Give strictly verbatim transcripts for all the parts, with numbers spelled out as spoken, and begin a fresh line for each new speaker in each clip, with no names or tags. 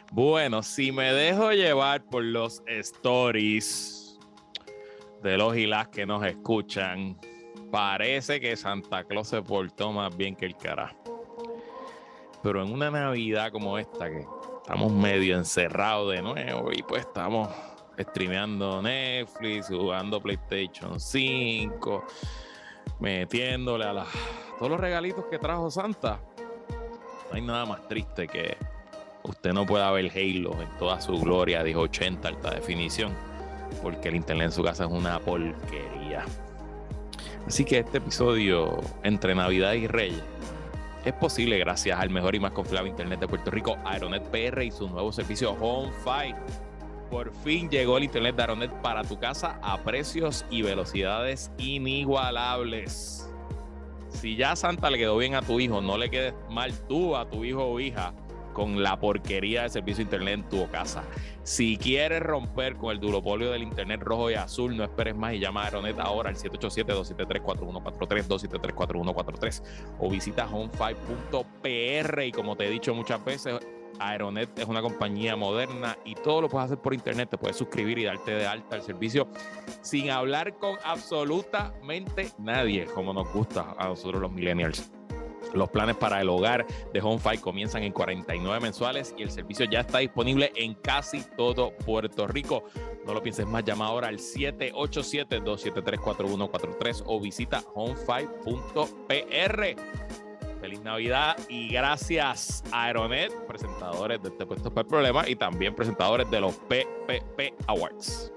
Bueno, si me dejo llevar por los stories de los y las que nos escuchan, parece que Santa Claus se portó más bien que el carajo. Pero en una Navidad como esta, que estamos medio encerrados de nuevo y pues estamos streameando Netflix, jugando PlayStation cinco, metiéndole a la, todos los regalitos que trajo Santa. No hay nada más triste que usted no pueda ver Halo en toda su gloria de ochenta alta definición, porque el internet en su casa es una porquería. Así que este episodio entre Navidad y Reyes es posible gracias al mejor y más confiable internet de Puerto Rico, Aeronet P R, y su nuevo servicio HomeFi. Por fin llegó el internet de Aeronet para tu casa a precios y velocidades inigualables. Si ya Santa le quedó bien a tu hijo, no le quedes mal tú a tu hijo o hija con la porquería de servicio de internet en tu casa. Si quieres romper con el duopolio del internet rojo y azul, no esperes más y llama a Aeronet ahora al siete ocho siete, dos siete tres, cuatro uno cuatro tres, dos siete tres, cuatro uno cuatro tres o visita homefi punto p r. Y como te he dicho muchas veces, Aeronet es una compañía moderna y todo lo puedes hacer por internet. Te puedes suscribir y darte de alta al servicio sin hablar con absolutamente nadie, como nos gusta a nosotros los millennials. Los planes para el hogar de HomeFi comienzan en cuarenta y nueve mensuales y el servicio ya está disponible en casi todo Puerto Rico. No lo pienses más, llama ahora al siete ocho siete, dos siete tres, cuatro uno cuatro tres o visita homefi punto p r. Feliz Navidad y gracias a Aeronet, presentadores de este Puesto para el Problema y también presentadores de los P P P Awards.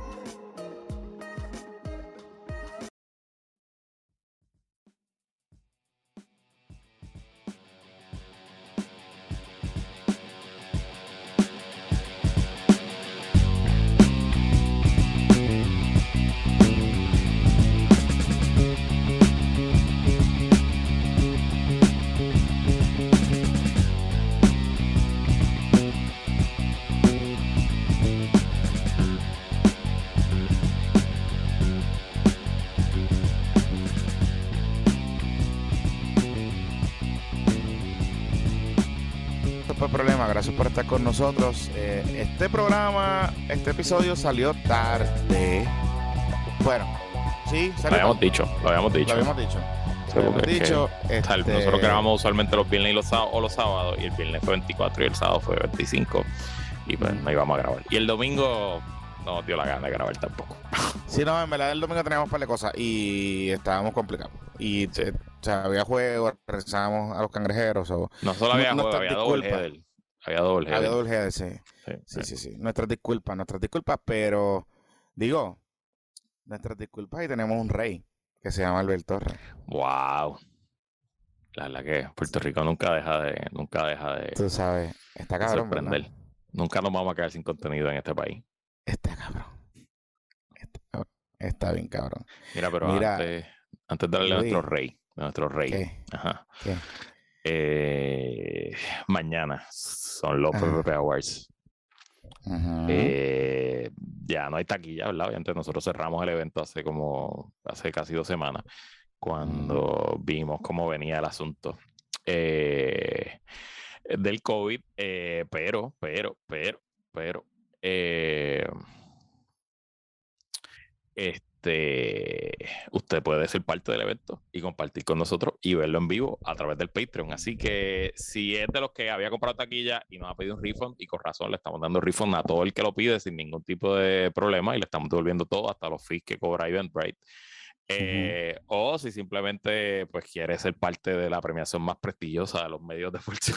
Problema, gracias por estar con nosotros. Eh, este programa, este episodio salió tarde. Bueno, sí, salió
lo habíamos
tarde.
dicho, lo habíamos dicho.
Lo habíamos dicho.
Sí,
lo habíamos dicho
que,
este...
Nosotros grabamos usualmente los viernes y los sábados, o los sábados, y el viernes fue veinticuatro y el sábado fue veinticinco. Y pues no íbamos a grabar. Y el domingo no nos dio la gana de grabar tampoco.
Sí, no, en verdad el domingo teníamos un par de cosas y estábamos complicados. Y sí. eh, o sea, había juegos, rezábamos a los cangrejeros. O,
no solo había
no,
juegos, había doble header. Había doble
Había doble header, sí. Sí, sí, sí, sí. Nuestras disculpas, nuestras disculpas, pero digo, nuestras disculpas y tenemos un rey que se llama Albert Torres.
Wow. La verdad que Puerto Rico nunca deja de, nunca deja de,
tú sabes, está cabrón,
sorprender.
¿verdad?
Nunca nos vamos a quedar sin contenido en este país.
Está cabrón. Está, está bien cabrón.
Mira, pero Mira, antes, antes de darle a nuestro rey, a nuestro rey.
¿Qué?
Ajá.
¿Qué?
Eh, mañana son los P P P Awards.
Uh-huh.
Eh, ya no hay taquilla, ¿verdad? Obviamente nosotros cerramos el evento hace como hace casi dos semanas cuando uh-huh. vimos cómo venía el asunto eh, del COVID, eh, pero, pero, pero, pero eh, este usted puede ser parte del evento y compartir con nosotros y verlo en vivo a través del Patreon. Así que si es de los que había comprado taquilla y nos ha pedido un refund, y con razón le estamos dando refund a todo el que lo pide sin ningún tipo de problema y le estamos devolviendo todo, hasta los fees que cobra Eventbrite. Eh, uh-huh. O si simplemente pues quiere ser parte de la premiación más prestigiosa de los medios de Puerto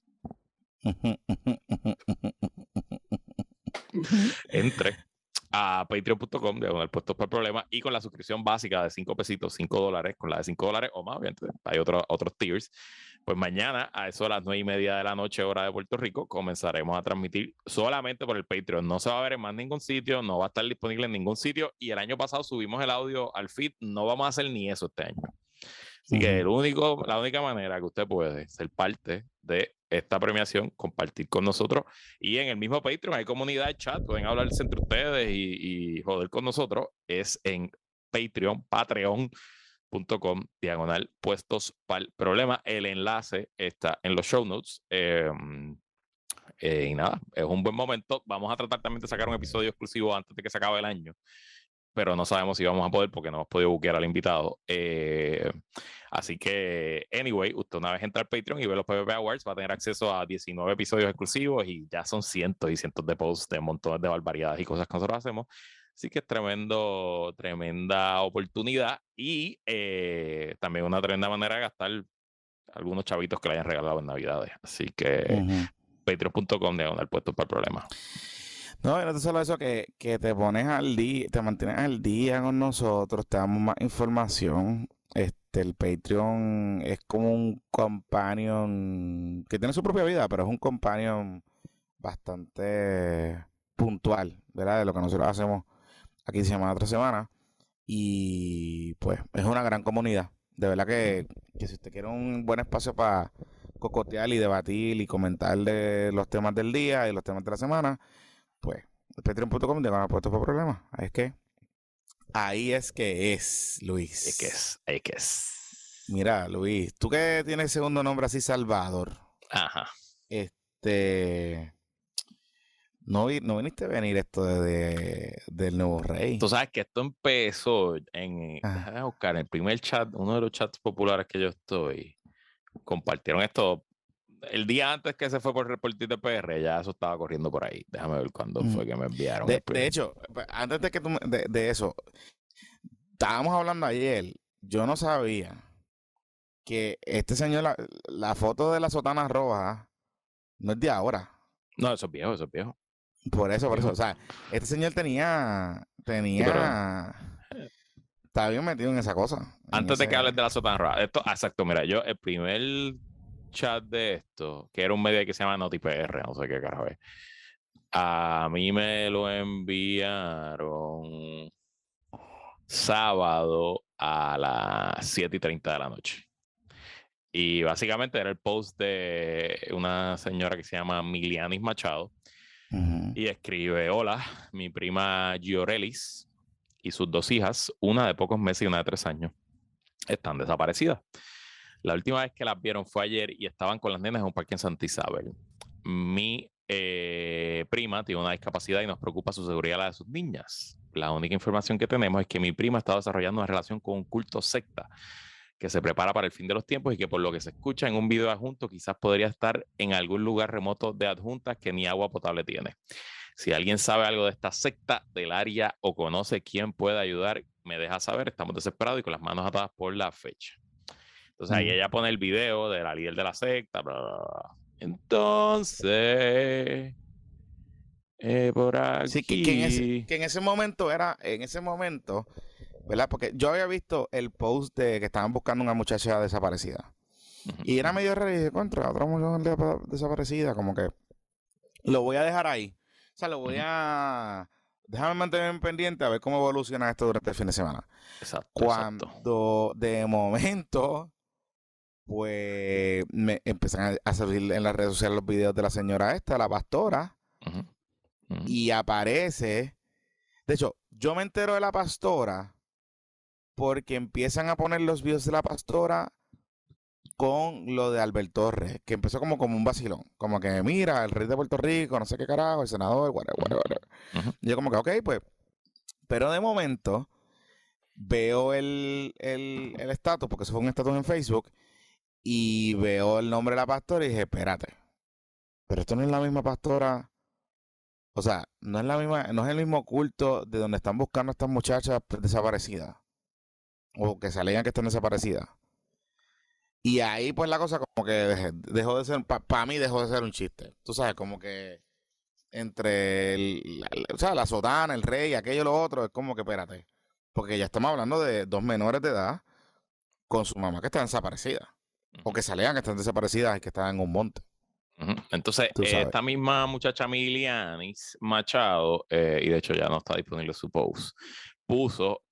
entre a patreon punto com, diagonal puestos para el problema, y con la suscripción básica de cinco pesitos, cinco dólares, con la de cinco dólares o más, obviamente hay otro, otros tiers, pues mañana a eso a las nueve y media de la noche, hora de Puerto Rico, comenzaremos a transmitir solamente por el Patreon. No se va a ver en más ningún sitio, no va a estar disponible en ningún sitio, y el año pasado subimos el audio al feed, no vamos a hacer ni eso este año. Así uh-huh. que el único, la única manera que usted puede ser parte de esta premiación, compartir con nosotros, y en el mismo Patreon hay comunidad, chat, pueden hablarse entre ustedes y, y joder con nosotros, es en Patreon, patreon punto com, diagonal puestos para el problema. El enlace está en los show notes. Eh, Eh, y nada, es un buen momento. Vamos a tratar también de sacar un episodio exclusivo antes de que se acabe el año, pero no sabemos si vamos a poder porque no hemos podido buquear al invitado. Eh, así que, anyway, usted una vez entra al Patreon y ve los P V P Awards, va a tener acceso a diecinueve episodios exclusivos y ya son cientos y cientos de posts de montones de barbaridades y cosas que nosotros hacemos. Así que es tremendo, tremenda oportunidad y eh, también una tremenda manera de gastar algunos chavitos que le hayan regalado en Navidades. Así que uh-huh. patreon punto com diagonal puesto para el problema.
No, y no solo eso, que, que te pones al día, te mantienes al día con nosotros, te damos más información. Este, el Patreon es como un companion que tiene su propia vida, pero es un companion bastante puntual, ¿verdad? De lo que nosotros hacemos aquí semana tras semana. Y pues es una gran comunidad. De verdad que, que si usted quiere un buen espacio para cocotear y debatir y comentar de los temas del día y los temas de la semana, pues patreon punto com diagonal puesto para problemas. Ahí es que ahí es que es, Luis.
Es que es, es que es.
Mira, Luis, tú que tienes segundo nombre así, Salvador.
Ajá.
Este no, no viniste a venir esto de, de, del nuevo rey.
Tú sabes que esto empezó en ah. déjame buscar el primer chat, uno de los chats populares que yo estoy. Compartieron esto el día antes que se fue por reportir de P R, ya eso estaba corriendo por ahí. Déjame ver cuándo mm. fue que me enviaron.
De, de hecho, antes de que tú de, de eso, estábamos hablando ayer, yo no sabía que este señor, la, la foto de la sotana roja, no es de ahora.
No, eso es viejo, eso es viejo.
Por eso, por eso. O sea, este señor tenía, tenía, sí, pero... estaba bien metido en esa cosa.
Antes
ese...
de que hables de la sotana roja, esto, exacto, mira, yo el primer chat de esto, que era un medio que se llama NotiPR, no sé qué carajo es. A mí me lo enviaron sábado a las siete y treinta de la noche. Y básicamente era el post de una señora que se llama Milianis Machado. Uh-huh. Y escribe: hola, mi prima Giorelis y sus dos hijas, una de pocos meses y una de tres años, están desaparecidas. La última vez que las vieron fue ayer y estaban con las nenas en un parque en Santa Isabel. Mi eh, prima tiene una discapacidad y nos preocupa su seguridad y la de sus niñas. La única información que tenemos es que mi prima está desarrollando una relación con un culto secta que se prepara para el fin de los tiempos y que por lo que se escucha en un video adjunto quizás podría estar en algún lugar remoto de adjuntas que ni agua potable tiene. Si alguien sabe algo de esta secta del área o conoce quién puede ayudar, me deja saber. Estamos desesperados y con las manos atadas por la fecha. Entonces ahí ella pone el video de la líder de la secta, bla, bla, bla. Entonces, eh, por aquí.
Sí, que, que, en ese, que en ese momento era, en ese momento, ¿verdad? Porque yo había visto el post de que estaban buscando una muchacha desaparecida. Uh-huh. Y era medio raro y dije, contra, otra muchacha desaparecida, como que lo voy a dejar ahí. O sea, lo voy uh-huh. a... Déjame mantenerme pendiente a ver cómo evoluciona esto durante el fin de semana.
Exacto.
Cuando
exacto.
de momento... pues me empiezan a salir en las redes sociales los videos de la señora esta, la pastora, uh-huh. Uh-huh. y aparece, de hecho, yo me entero de la pastora porque empiezan a poner los videos de la pastora con lo de Albert Torres, que empezó como, como un vacilón, como que mira, el rey de Puerto Rico, no sé qué carajo, el senador, whatever, whatever. Uh-huh. Y yo como que, ok, pues, pero de momento veo el el el estatus, porque eso fue un estatus en Facebook, y veo el nombre de la pastora y dije, espérate, pero esto no es la misma pastora, o sea, no es la misma, no es el mismo culto de donde están buscando a estas muchachas desaparecidas, o que se alegan que están desaparecidas. Y ahí pues la cosa como que dejó de ser, para pa mí dejó de ser un chiste, tú sabes, como que entre el, la, o sea, la sotana, el rey, aquello y lo otro, es como que espérate, porque ya estamos hablando de dos menores de edad con su mamá que está desaparecida. O que se alegan que están desaparecidas y que están en un monte.
Uh-huh. Entonces, esta misma muchacha Milianis Machado, eh, y de hecho ya no está disponible su post, puso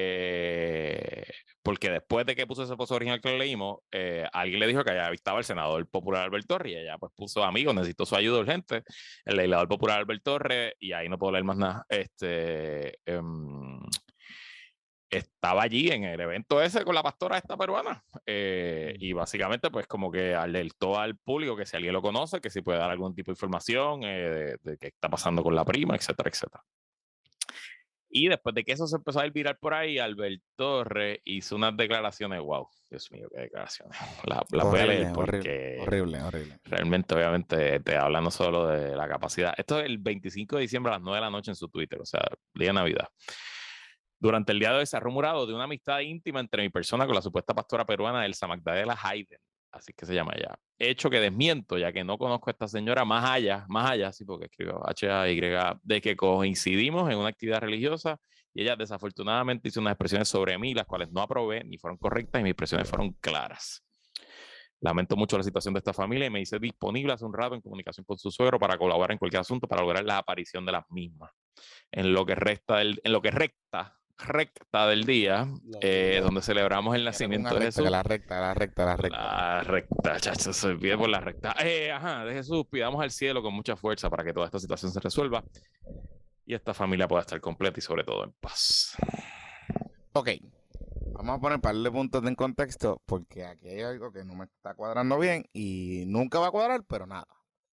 que, porque después de que puso ese post original que leímos, eh, alguien le dijo que allá estaba el senador popular Albert Torres, y ella pues puso, amigo, necesito su ayuda urgente, el legislador popular Albert Torres, y ahí no puedo leer más nada, este... Um, estaba allí en el evento ese con la pastora esta peruana. Eh, y básicamente, pues, como que alertó al público que si alguien lo conoce, que si puede dar algún tipo de información eh, de, de qué está pasando con la prima, etcétera, etcétera. Y después de que eso se empezó a ir viral por ahí, Albert Torres hizo unas declaraciones. Wow, Dios mío, qué declaraciones. Las la voy a leer porque.
Horrible, horrible.
Realmente, obviamente, te habla no solo de la capacidad. Esto es el veinticinco de diciembre a las nueve de la noche en su Twitter, o sea, día de Navidad. Durante el día de hoy se ha rumorado de una amistad íntima entre mi persona con la supuesta pastora peruana Elsa Magdalena Hayden, así que se llama ella. Hecho que desmiento, ya que no conozco a esta señora más allá, más allá, sí, porque escribo H A Y, de que coincidimos en una actividad religiosa y ella desafortunadamente hizo unas expresiones sobre mí, las cuales no aprobé ni fueron correctas y mis expresiones fueron claras. Lamento mucho la situación de esta familia y me hice disponible hace un rato en comunicación con su suegro para colaborar en cualquier asunto para lograr la aparición de las mismas. En lo que resta del, en lo que recta recta del día, eh, donde celebramos el nacimiento de Jesús.
La recta, la recta, la recta.
La recta, chacho, se olvide por la recta. Eh, ajá, de Jesús, pidamos al cielo con mucha fuerza para que toda esta situación se resuelva y esta familia pueda estar completa y sobre todo en paz.
Ok, vamos a poner un par de puntos en contexto porque aquí hay algo que no me está cuadrando bien y nunca va a cuadrar, pero nada.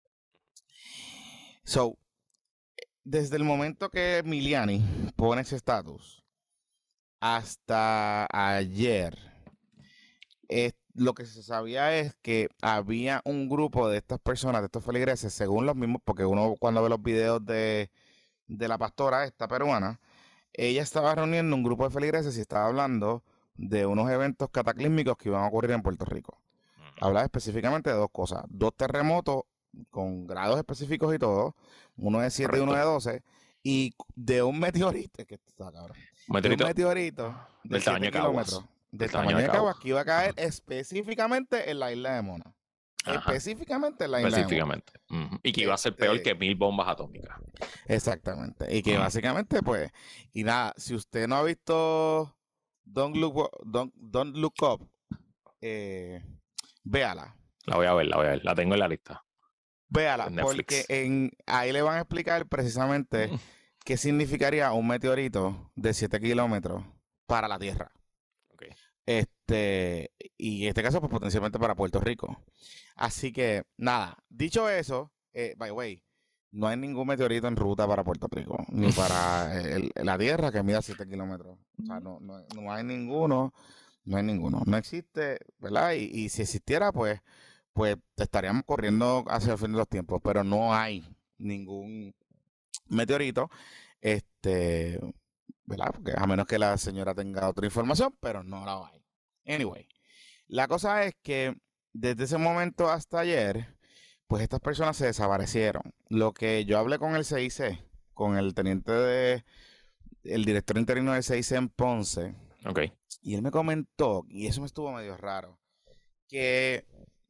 So, desde el momento que Miliani pone ese estatus hasta ayer, eh, lo que se sabía es que había un grupo de estas personas, de estos feligreses, según los mismos, porque uno cuando ve los videos de, de la pastora esta peruana, ella estaba reuniendo un grupo de feligreses y estaba hablando de unos eventos cataclísmicos que iban a ocurrir en Puerto Rico. Hablaba específicamente de dos cosas, dos terremotos con grados específicos y todo, uno de siete y uno de doce, y de un meteorito, que está cabrón.
Meteorito,
de un meteorito de
del tamaño de
kilómetros, del tamaño de Caguas, que iba a caer uh-huh. específicamente en la isla de Mona. Ajá. Específicamente en la isla
específicamente.
de Mona.
Uh-huh. Y que iba a ser peor este, que mil bombas atómicas.
Exactamente. Y que uh-huh. básicamente, pues, y nada, si usted no ha visto Don't Look, Don't, Don't Look Up, eh, véala.
La voy a ver, la voy a ver. La tengo en la lista.
Véala, en porque en, ahí le van a explicar precisamente uh-huh. qué significaría un meteorito de siete kilómetros para la Tierra.
Okay.
Este, y en este caso, pues potencialmente para Puerto Rico. Así que, nada, dicho eso, eh, by the way, no hay ningún meteorito en ruta para Puerto Rico, ni para el, la Tierra que mida siete kilómetros. O sea, no, no, no hay ninguno, no hay ninguno. No existe, ¿verdad? Y, y si existiera, pues, pues estaríamos corriendo hacia el fin de los tiempos, pero no hay ningún meteorito. Este, ¿verdad? Porque a menos que la señora tenga otra información, pero no la hay. Anyway, la cosa es que desde ese momento hasta ayer, pues estas personas se desaparecieron. Lo que yo hablé con el C I C, con el teniente de, el director interino del C I C en Ponce,
okay.
y él me comentó, y eso me estuvo medio raro, que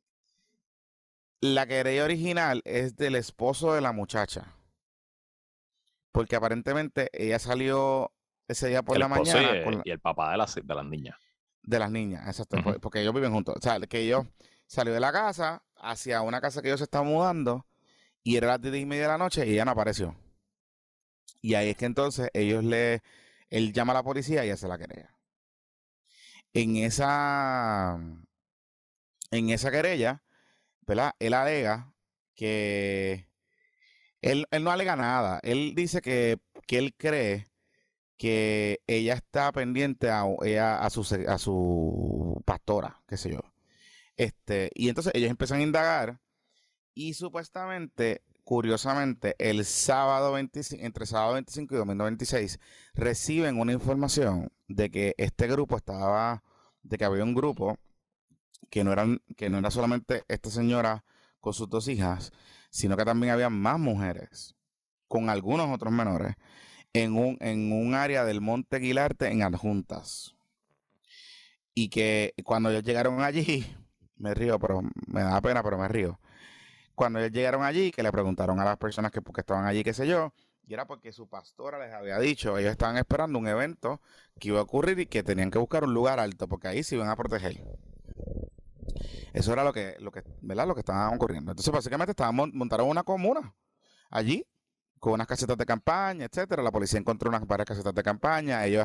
la querella original es del esposo de la muchacha. Porque aparentemente ella salió ese día por
el
la mañana.
Y,
con la,
y el papá de las, de las niñas.
De las niñas, exacto. Uh-huh. Porque ellos viven juntos. O sea, que ellos salió de la casa hacia una casa que ellos se estaban mudando y era las diez y media de la noche y ella no apareció. Y ahí es que entonces ellos le... Él llama a la policía y hace la querella. En esa... En esa querella, ¿verdad? Él alega que... Él, él no alega nada. Él dice que, que él cree que ella está pendiente a, ella, a, su, a su pastora, qué sé yo. Este, y entonces ellos empiezan a indagar y supuestamente, curiosamente, el sábado veinticinco, entre sábado veinticinco y domingo veintiséis, reciben una información de que este grupo estaba, de que había un grupo que no eran, que no era solamente esta señora con sus dos hijas, sino que también había más mujeres con algunos otros menores en un, en un área del Monte Guilarte en Adjuntas. Y que cuando ellos llegaron allí, me río, pero me da pena, pero me río. Cuando ellos llegaron allí, que le preguntaron a las personas que por qué estaban allí, qué sé yo, y era porque su pastora les había dicho, ellos estaban esperando un evento que iba a ocurrir y que tenían que buscar un lugar alto, porque ahí se iban a proteger. Eso era lo que, lo que, ¿verdad? Lo que estaba ocurriendo. Entonces, básicamente, estaban, montaron una comuna allí, con unas casetas de campaña, etcétera. La policía encontró unas varias casetas de campaña. Ellos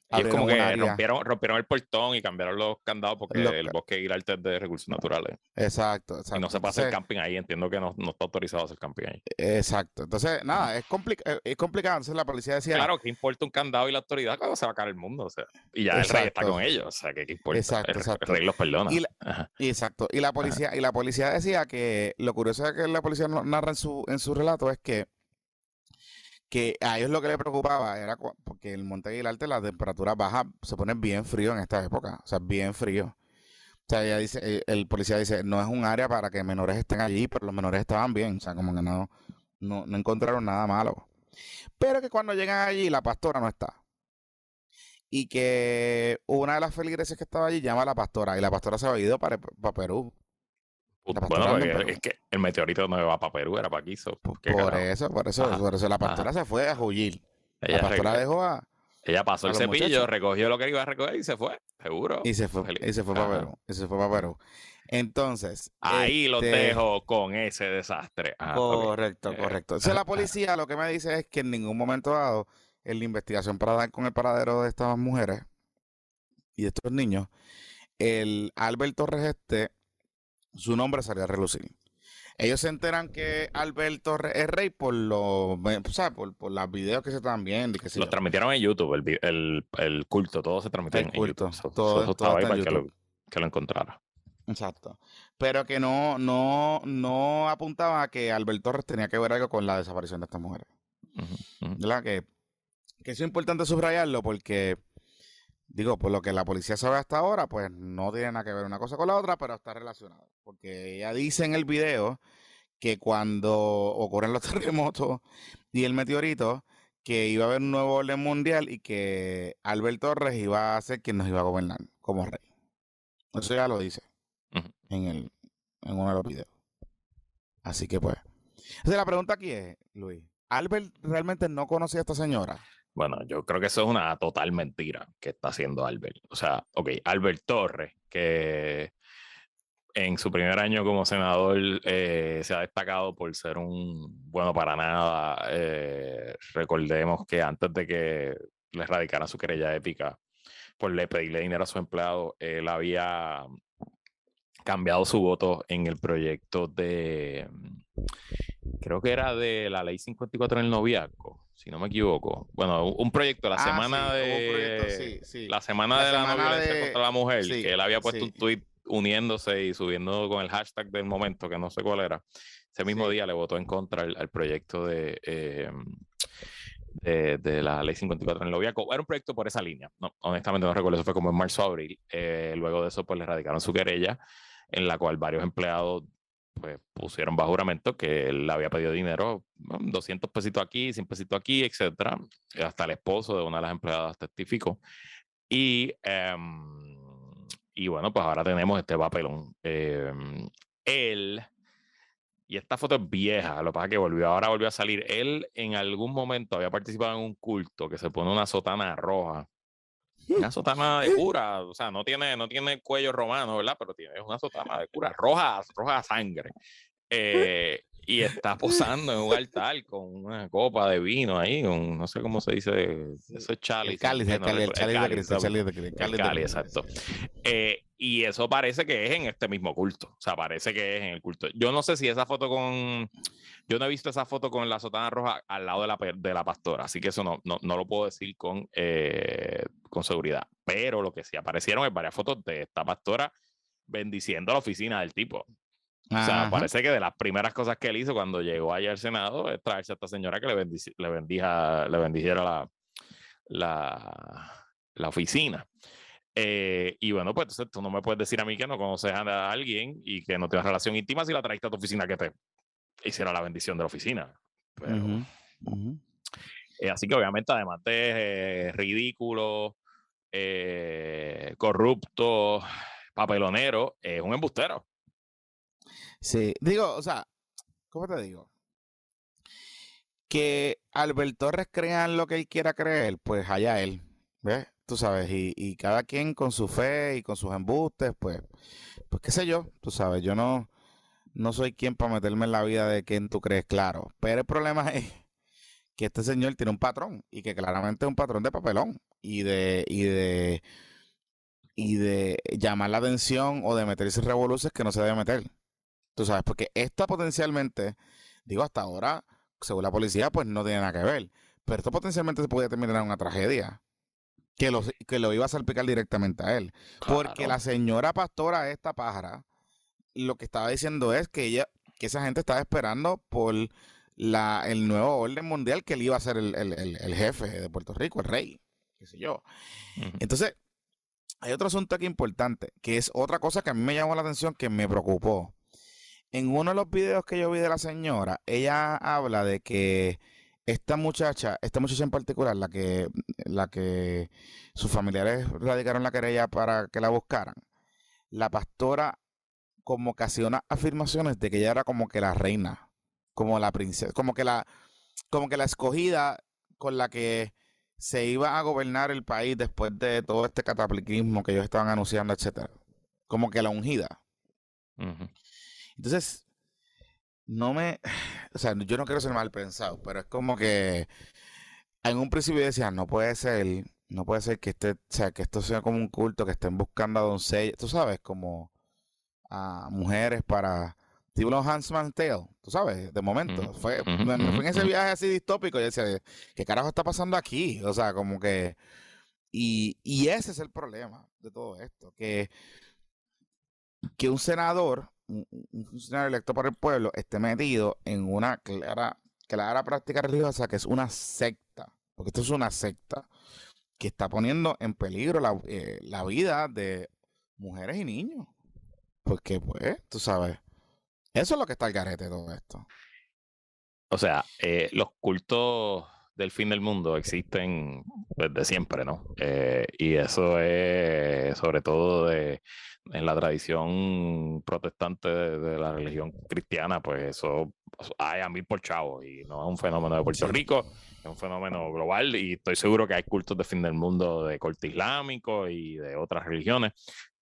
Ellos como que rompieron, rompieron el portón y cambiaron los candados porque lo, el bosque Giralta es de recursos naturales.
Exacto, exacto.
Y no se puede hacer camping ahí. Entiendo que no, no está autorizado hacer camping ahí.
Exacto. Entonces, nada, es, complica es complicado. Entonces la policía decía...
Claro, ¿qué importa un candado y la autoridad cuando se va a caer el mundo? O sea, y ya exacto. El rey está con ellos. O sea, ¿qué, qué importa?
Exacto,
el,
exacto.
El rey los perdona.
Y la, exacto. Y la policía Ajá. y la policía decía que lo curioso es que la policía narra en su, en su relato es que que a ellos lo que les preocupaba era porque el Monte Aguilarte las temperaturas bajas se ponen bien frío en esta época, o sea, bien frío. O sea, ella dice, el policía dice, no es un área para que menores estén allí, pero los menores estaban bien, o sea, como que no, no, no encontraron nada malo. Pero que cuando llegan allí, la pastora no está. Y que una de las feligreses que estaba allí llama a la pastora, y la pastora se había ido para, para Perú.
Bueno, porque es que el meteorito no va para Perú, era para aquí. So,
por carajo? eso, por eso, Ajá. por eso la pastora Ajá. se fue a huir. La pastora dejó a...
Ella pasó a el cepillo, muchachos. recogió lo que iba a recoger y se fue, seguro.
Y se fue, y se fue para Perú. Y se fue para Perú. Entonces...
Ahí este... lo dejo con ese desastre.
Ajá, correcto, okay. correcto. Entonces la policía lo que me dice es que en ningún momento dado, en la investigación para dar con el paradero de estas mujeres y de estos niños, el Albert Torres este... su nombre salió a relucir. Ellos se enteran que Albert Torres es rey por los, o sea, por, por los videos que se estaban viendo. Y que
los transmitieron en YouTube, el, el, el culto, todo se transmitió en
culto,
YouTube. So,
todo,
eso
todo
estaba ahí para
en
que lo, que lo encontrara.
Exacto. Pero que no, no, no apuntaba a que Albert Torres tenía que ver algo con la desaparición de estas mujeres. Uh-huh, uh-huh. ¿Verdad? Que, que eso es importante subrayarlo porque... Digo, por lo que la policía sabe hasta ahora, pues no tiene nada que ver una cosa con la otra, pero está relacionado. Porque ella dice en el video que cuando ocurren los terremotos y el meteorito, que iba a haber un nuevo orden mundial y que Albert Torres iba a ser quien nos iba a gobernar como rey. Eso ya lo dice uh-huh. en, el, en uno de los videos. Así que pues. Entonces la pregunta aquí es, Luis, ¿Albert realmente no conocía a esta señora?
Bueno, yo creo que eso es una total mentira que está haciendo Albert. O sea, ok, Albert Torres, que en su primer año como senador eh, se ha destacado por ser un bueno para nada. Eh, recordemos que antes de que le radicaran su querella ética por le pedirle dinero a su empleado, él había cambiado su voto en el proyecto de, creo que era de la ley cincuenta y cuatro en el noviazgo, si no me equivoco. Bueno, un proyecto, la ah, semana sí, de proyecto, sí, sí. la semana la de semana la no violencia de... contra la mujer, sí, que él había puesto sí. un tweet uniéndose y subiendo con el hashtag del momento, que no sé cuál era. Ese mismo sí. día le votó en contra al, al proyecto de, eh, de, de la ley cincuenta y cuatro en el noviazgo. Era un proyecto por esa línea. No, honestamente no recuerdo, eso fue como en marzo o abril. Eh, luego de eso, pues le radicaron su querella, en la cual varios empleados pues pusieron bajo juramento que él había pedido dinero, doscientos pesitos aquí, cien pesitos aquí, etcétera. Hasta el esposo de una de las empleadas testificó. Y, um, y bueno, pues ahora tenemos este papelón. Eh, él, y esta foto es vieja, lo que pasa es que volvió, ahora volvió a salir. Él en algún momento había participado en un culto que se pone una sotana roja. Una sotana de cura, o sea, no tiene, no tiene cuello romano, ¿verdad? Pero tiene una sotana de cura roja, roja sangre. Eh, y está posando en un altar con una copa de vino ahí, con, no sé cómo se dice, eso es cáliz.
El cáliz, el cáliz, el cáliz de Cristo, el cáliz de Cristo.
El cáliz, exacto. Eh, y eso parece que es en este mismo culto, o sea, parece que es en el culto. Yo no sé si esa foto con... Yo no he visto esa foto con la sotana roja al lado de la, de la pastora, así que eso no, no, no lo puedo decir con, eh, con seguridad. Pero lo que sí aparecieron es varias fotos de esta pastora bendiciendo la oficina del tipo. Ajá. O sea, parece que de las primeras cosas que él hizo cuando llegó allá al Senado es traerse a esta señora que le, bendici le, bendija, le bendijera la, la, la oficina. Eh, y bueno, pues entonces tú no me puedes decir a mí que no conoces a alguien y que no tienes relación íntima si la traiste a tu oficina que te hiciera la bendición de la oficina. Pero, uh-huh. Uh-huh. Eh, así que obviamente además de eh, ridículo, eh, corrupto, papelonero, es un embustero.
Sí, digo, o sea, ¿cómo te digo? Que Albert Torres crea en lo que él quiera creer, pues allá él, ¿ves? Tú sabes, y, y cada quien con su fe y con sus embustes, pues, pues qué sé yo, tú sabes, yo no... No soy quien para meterme en la vida de quien tú crees, claro. Pero el problema es que este señor tiene un patrón y que claramente es un patrón de papelón y de y de y de llamar la atención o de meterse en revoluciones que no se debe meter. Tú sabes, porque esto potencialmente, digo, hasta ahora, según la policía, pues no tiene nada que ver. Pero esto potencialmente se podía terminar en una tragedia. Que lo, que lo iba a salpicar directamente a él.
Claro.
Porque la señora pastora, esta pájara, lo que estaba diciendo es que ella, que esa gente estaba esperando por la, el nuevo orden mundial, que él iba a ser el, el, el, el jefe de Puerto Rico, el rey, qué sé yo. Uh-huh. Entonces, hay otro asunto aquí importante, que es otra cosa que a mí me llamó la atención, que me preocupó. En uno de los videos que yo vi de la señora, ella habla de que esta muchacha, esta muchacha en particular, la que, la que sus familiares radicaron la querella para que la buscaran, la pastora como que hacía unas afirmaciones de que ella era como que la reina, como la princesa, como que la, como que la escogida con la que se iba a gobernar el país después de todo este cataclismo que ellos estaban anunciando, etcétera. Como que la ungida. Uh-huh. Entonces, no me, o sea, yo no quiero ser mal pensado, pero es como que en un principio decía, no puede ser, no puede ser que este, o sea, que esto sea como un culto, que estén buscando a doncellas, tú sabes, como a mujeres para, tipo los Handmaid's Tale, tú sabes, de momento, uh-huh, fue, uh-huh, me, me fui en ese viaje así distópico y decía, ¿qué carajo está pasando aquí? O sea, como que, y, y ese es el problema de todo esto, que, que un senador, un, un funcionario electo por el pueblo, esté metido en una clara, clara práctica religiosa que es una secta, porque esto es una secta que está poniendo en peligro la, eh, la vida de mujeres y niños. Porque, pues, tú sabes, eso es lo que está al garete de todo esto.
O sea, eh, los cultos del fin del mundo existen desde siempre, ¿no? Eh, y eso es sobre todo de, en la tradición protestante de, de la religión cristiana, pues eso hay a mil por chavo y no es un fenómeno de Puerto sí. Rico, es un fenómeno global y estoy seguro que hay cultos de fin del mundo de corte islámico y de otras religiones.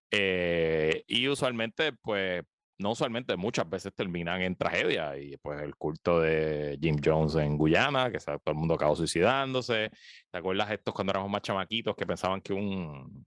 Eh, y usualmente, pues, no usualmente, muchas veces terminan en tragedia y pues el culto de Jim Jones en Guyana, que sabe, todo el mundo acabó suicidándose. ¿Te acuerdas estos cuando éramos más chamaquitos que pensaban que un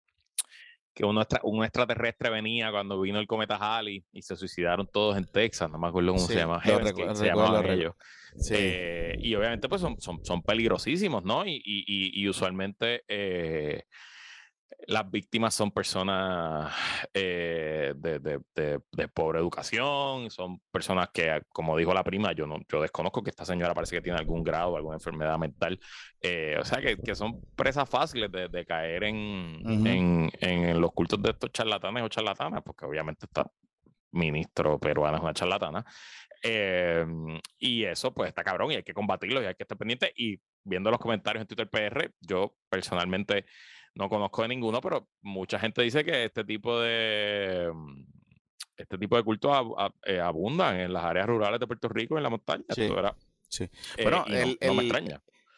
que un, extra, un extraterrestre venía cuando vino el cometa Halley y se suicidaron todos en Texas? No me acuerdo cómo sí, se llama. Heaven's Gate, se llamaban ellos. Sí. Eh, y obviamente pues son, son, son peligrosísimos, ¿no? Y, y, y, y usualmente eh, las víctimas son personas eh, de, de, de, de pobre educación, son personas que, como dijo la prima, yo no yo desconozco que esta señora parece que tiene algún grado, alguna enfermedad mental, eh, o sea que, que son presas fáciles de, de caer en, uh-huh. en, en los cultos de estos charlatanes o charlatanas, porque obviamente está ministro peruano es una charlatana, eh, y eso pues está cabrón y hay que combatirlo y hay que estar pendiente. Y viendo los comentarios en Twitter P R, yo personalmente no conozco de ninguno, pero mucha gente dice que este tipo de este tipo de cultos ab, ab, eh, abundan en las áreas rurales de Puerto Rico, en la montaña.
Sí,
Esto era,
sí.
Eh,
bueno,
y
el,
no, no
el,
me extraña.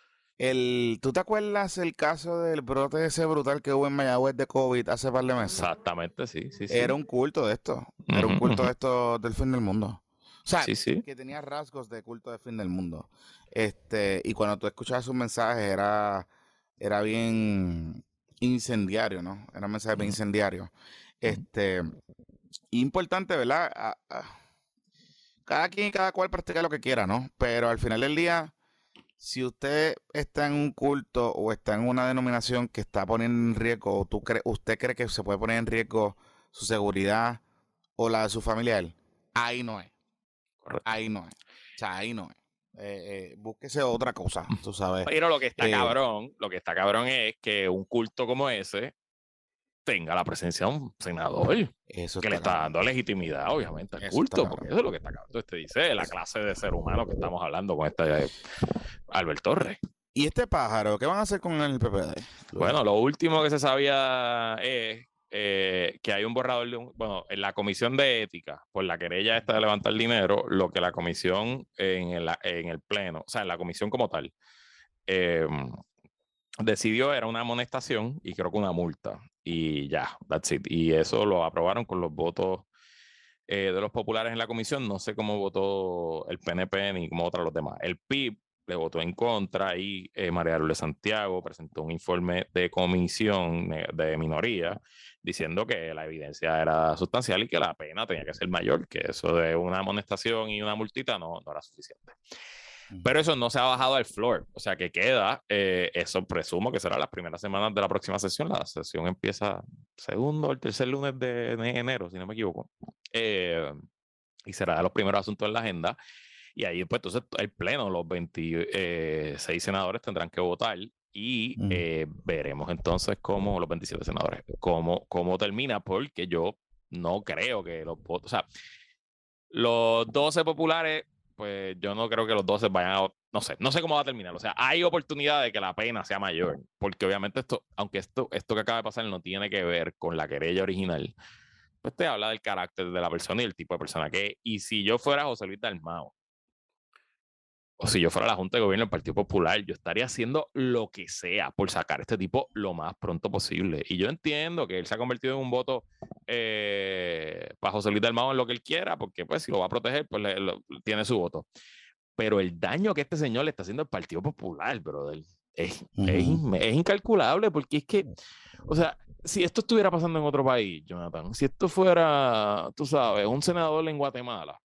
El, ¿Tú te acuerdas el caso del brote ese brutal que hubo en Mayagüez de COVID hace par de meses?
Exactamente, sí, sí, sí.
Era un culto de esto. Era uh-huh, un culto uh-huh. de esto del fin del mundo. O sea,
sí, sí.
que tenía rasgos de culto del fin del mundo. Este, y cuando tú escuchabas sus mensajes era, era bien incendiario, ¿no? Era un mensaje bien incendiario. Este, importante, ¿verdad? A, a, cada quien y cada cual practica lo que quiera, ¿no? Pero al final del día, si usted está en un culto o está en una denominación que está poniendo en riesgo, o tú cree, usted cree que se puede poner en riesgo su seguridad o la de su familiar, ahí no es. Correcto. Ahí no es. O sea, ahí no es. Eh, eh, búsquese otra cosa, tú sabes.
Pero lo que está
eh,
cabrón, lo que está cabrón es que un culto como ese tenga la presencia de un senador
eso
que le está
cabrón.
dando legitimidad, obviamente, al
eso
culto, porque eso es lo que está cabrón. Entonces te dice la clase de ser humano que estamos hablando con este Albert Torres.
¿Y este pájaro? ¿Qué van a hacer con el P P D?
Bueno, lo último que se sabía es eh, que hay un borrador de un, bueno, en la comisión de ética, por la querella esta de levantar dinero, lo que la comisión en el, en el pleno, o sea, en la comisión como tal, eh, decidió era una amonestación y creo que una multa. Y ya, that's it. Y eso lo aprobaron con los votos eh, de los populares en la comisión. No sé cómo votó el P N P ni cómo votaron los demás. El P I B le votó en contra y eh, María Lourdes Santiago presentó un informe de comisión de minoría diciendo que la evidencia era sustancial y que la pena tenía que ser mayor, que eso de una amonestación y una multita no, no era suficiente. Pero eso no se ha bajado al floor, o sea que queda, eh, eso presumo que será las primeras semanas de la próxima sesión. La sesión empieza segundo o el tercer lunes de enero, si no me equivoco, eh, y será de los primeros asuntos en la agenda. Y ahí, pues, entonces, el pleno, los veintiséis senadores tendrán que votar y mm. eh, veremos entonces cómo, los veintisiete senadores, cómo, cómo termina, porque yo no creo que los votos, o sea, los doce populares, pues yo no creo que los doce vayan a, no sé, no sé cómo va a terminar. O sea, hay oportunidad de que la pena sea mayor, porque obviamente esto, aunque esto, esto que acaba de pasar no tiene que ver con la querella original, pues te habla del carácter de la persona y el tipo de persona que es. Y si yo fuera José Luis Dalmau, o si yo fuera la Junta de Gobierno del Partido Popular, yo estaría haciendo lo que sea por sacar a este tipo lo más pronto posible. Y yo entiendo que él se ha convertido en un voto eh, para José Luis Dalmau en lo que él quiera, porque pues si lo va a proteger, pues le, lo, tiene su voto. Pero el daño que este señor le está haciendo al Partido Popular, brother, es, uh-huh. es, es incalculable, porque es que, o sea, si esto estuviera pasando en otro país, Jonathan, si esto fuera, tú sabes, un senador en Guatemala,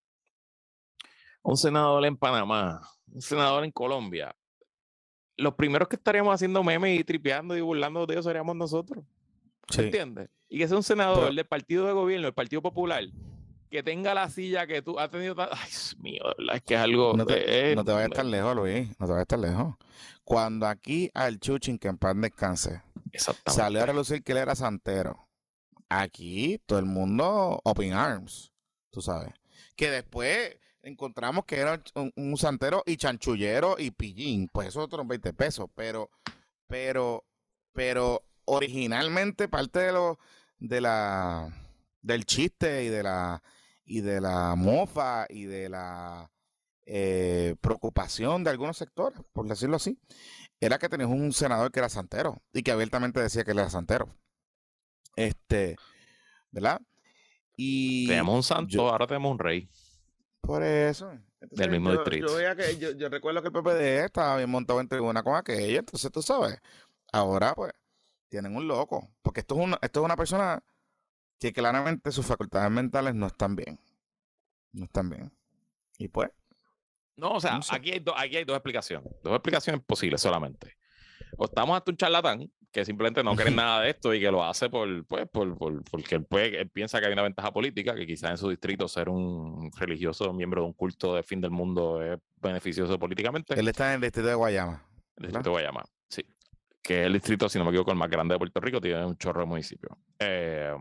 un senador en Panamá, un senador en Colombia, los primeros que estaríamos haciendo memes y tripeando y burlando de ellos seríamos nosotros. Sí. ¿Entiendes? Y que sea un senador Pero, del partido de gobierno, del Partido Popular, que tenga la silla que tú has tenido. Ay, Dios mío, ¿verdad? Es que es algo.
No te,
eh,
no te vayas a estar lejos, Luis. No te vayas a estar lejos. Cuando aquí al Chuchin, que en paz descanse, salió a relucir que él era santero, aquí todo el mundo open arms, tú sabes. Que después encontramos que era un, un santero y chanchullero y pillín, pues eso otros veinte pesos, pero, pero, pero originalmente parte de lo, de la, del chiste y de la, y de la mofa y de la eh, preocupación de algunos sectores, por decirlo así, era que tenías un senador que era santero y que abiertamente decía que él era santero, este, ¿verdad? Y
tenemos un santo, yo, ahora tenemos un rey.
Por eso. Entonces,
del mismo
yo,
distrito.
Yo, veía que, yo, yo recuerdo que el P P D estaba bien montado en tribuna con aquello, entonces tú sabes, ahora pues tienen un loco, porque esto es una, esto es una persona que claramente sus facultades mentales no están bien. No están bien. Y pues.
No, o sea, no sé. aquí, hay do, aquí hay dos explicaciones. Dos explicaciones posibles solamente. O estamos hasta un charlatán que simplemente no cree nada de esto y que lo hace por, pues, por, por, porque él, puede, él piensa que hay una ventaja política, que quizás en su distrito ser un religioso miembro de un culto de fin del mundo es beneficioso políticamente.
Él está en el distrito de Guayama.
El distrito de Guayama, sí. Que es el distrito, si no me equivoco, el más grande de Puerto Rico, tiene un chorro de municipios. Eh,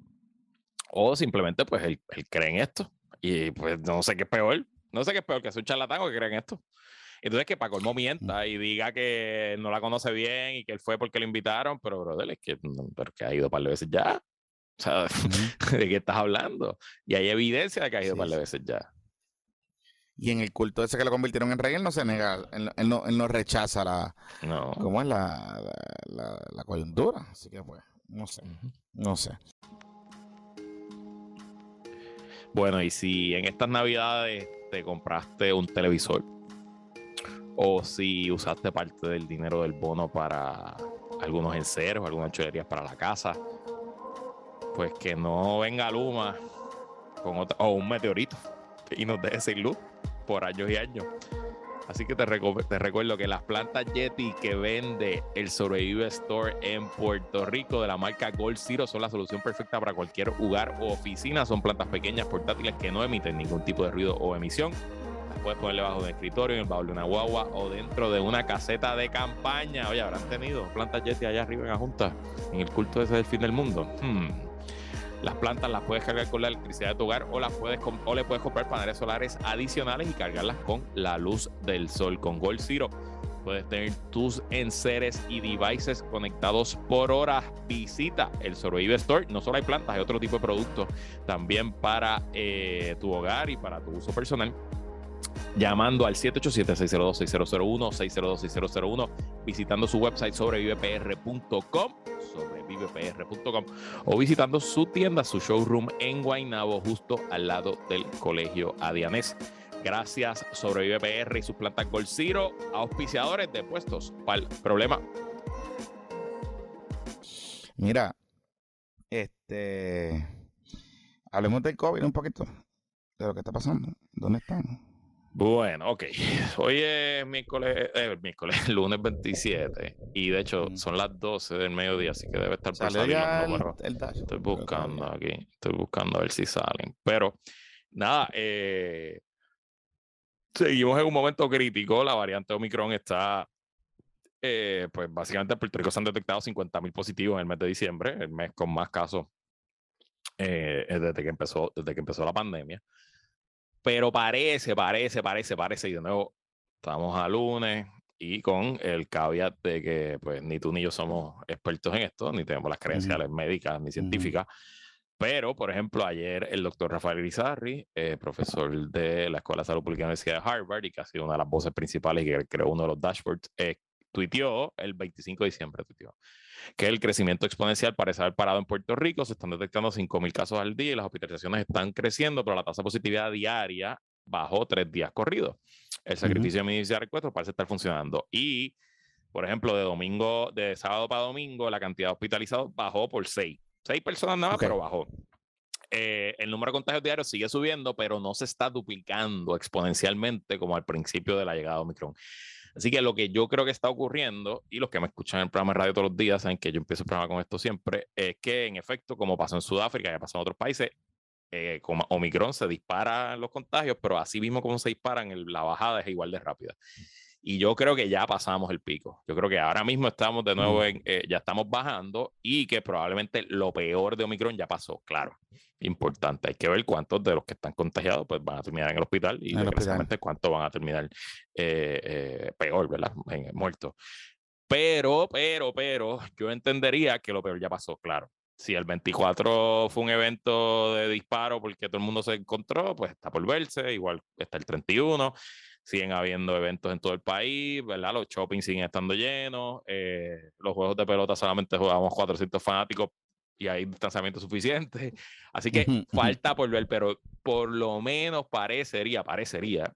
o simplemente, pues, él, él cree en esto. Y pues no sé qué es peor. No sé qué es peor, que es un charlatán o que cree en esto. Entonces que para colmo mienta y diga que no la conoce bien y que él fue porque lo invitaron, pero brother, es que, pero que ha ido un par de veces ya. O sea, uh-huh. ¿de qué estás hablando? Y hay evidencia de que ha ido un sí, par de veces ya.
Y en el culto ese que lo convirtieron en rey, él no se nega, él, él, no, él no rechaza la,
no.
¿cómo es la, la, la, la coyuntura? Así que pues, no sé, uh-huh. no sé.
Bueno, y si en estas navidades te compraste un televisor, o si usaste parte del dinero del bono para algunos enceros, algunas chulerías para la casa, pues que no venga Luma con otra, o un meteorito y nos deje sin luz por años y años. Así que te, recu- te recuerdo que las plantas Yeti que vende el Sobrevive Store en Puerto Rico de la marca Gold Zero son la solución perfecta para cualquier hogar o oficina. Son plantas pequeñas, portátiles, que no emiten ningún tipo de ruido o emisión. Puedes ponerle bajo un escritorio, en el baúl de una guagua o dentro de una caseta de campaña. Oye, ¿habrán tenido plantas Yeti allá arriba en la Junta? En el culto ese del fin del mundo. Hmm. Las plantas las puedes cargar con la electricidad de tu hogar o, las puedes o le puedes comprar paneles solares adicionales y cargarlas con la luz del sol. Con Gold Zero puedes tener tus enseres y devices conectados por horas. Visita el Sobrevive Store. No solo hay plantas, hay otro tipo de productos también para eh, tu hogar y para tu uso personal. Llamando al siete ocho siete, seis cero dos, seis cero cero uno, seis cero dos, seis cero cero uno, visitando su website sobrevive p r punto com, sobrevive p r punto com, o visitando su tienda, su showroom en Guaynabo, justo al lado del Colegio Adianés. Gracias Sobrevive P R y sus plantas Gold Zero, auspiciadores de Puestos para el Problema.
Mira, este, hablemos del COVID un poquito, de lo que está pasando. ¿Dónde están?
Bueno, ok. Hoy es miércoles, eh, miércoles, lunes veintisiete. Y de hecho
Mm.
son las doce del mediodía, así que debe estar por
¿Salió
salir
ya
los
el,
números.
el dash?
Estoy
Creo que
buscando
todavía.
aquí, estoy buscando a ver si salen. Pero nada, eh, seguimos en un momento crítico. La variante Omicron está, eh, pues básicamente en Puerto Rico se han detectado cincuenta mil positivos en el mes de diciembre, el mes con más casos eh, desde que empezó, desde que empezó la pandemia. Pero parece, parece, parece, parece, y de nuevo, estamos a lunes y con el caveat de que pues ni tú ni yo somos expertos en esto, ni tenemos las credenciales uh-huh. médicas ni científicas. Uh-huh. Pero, por ejemplo, ayer el doctor Rafael Irizarry, eh, profesor de la Escuela de Salud Pública de la Universidad de Harvard y que ha sido una de las voces principales y que creó uno de los dashboards, eh, tuiteó el veinticinco de diciembre, tuiteó, que el crecimiento exponencial parece haber parado en Puerto Rico, se están detectando cinco mil casos al día y las hospitalizaciones están creciendo, pero la tasa de positividad diaria bajó tres días corridos. El sacrificio uh-huh. de mi recuento parece estar funcionando. Y, por ejemplo, de domingo, de sábado para domingo, la cantidad de hospitalizados bajó por seis. Seis personas nada más, okay. pero bajó. Eh, el número de contagios diarios sigue subiendo, pero no se está duplicando exponencialmente como al principio de la llegada de Omicron. Así que lo que yo creo que está ocurriendo, y los que me escuchan en el programa de radio todos los días saben que yo empiezo el programa con esto siempre, es que en efecto, como pasó en Sudáfrica y ha pasado en otros países, eh, como Omicron se dispara los contagios, pero así mismo como se disparan, el, la bajada es igual de rápida. Y yo creo que ya pasamos el pico. Yo creo que ahora mismo estamos de nuevo, en, eh, ya estamos bajando y que probablemente lo peor de Omicron ya pasó, claro. Importante. Hay que ver cuántos de los que están contagiados pues van a terminar en el hospital y desgraciadamente cuántos van a terminar eh, eh, peor, ¿verdad? En, muertos. Pero, pero, pero, yo entendería que lo peor ya pasó, claro. Si el veinticuatro fue un evento de disparo porque todo el mundo se encontró, pues está por verse. Igual está el treinta y uno. Siguen habiendo eventos en todo el país, ¿verdad? Los shopping siguen estando llenos. Eh, los juegos de pelota solamente jugamos cuatrocientos fanáticos y hay distanciamiento suficiente. Así que uh-huh, falta uh-huh. por ver, pero por lo menos parecería, parecería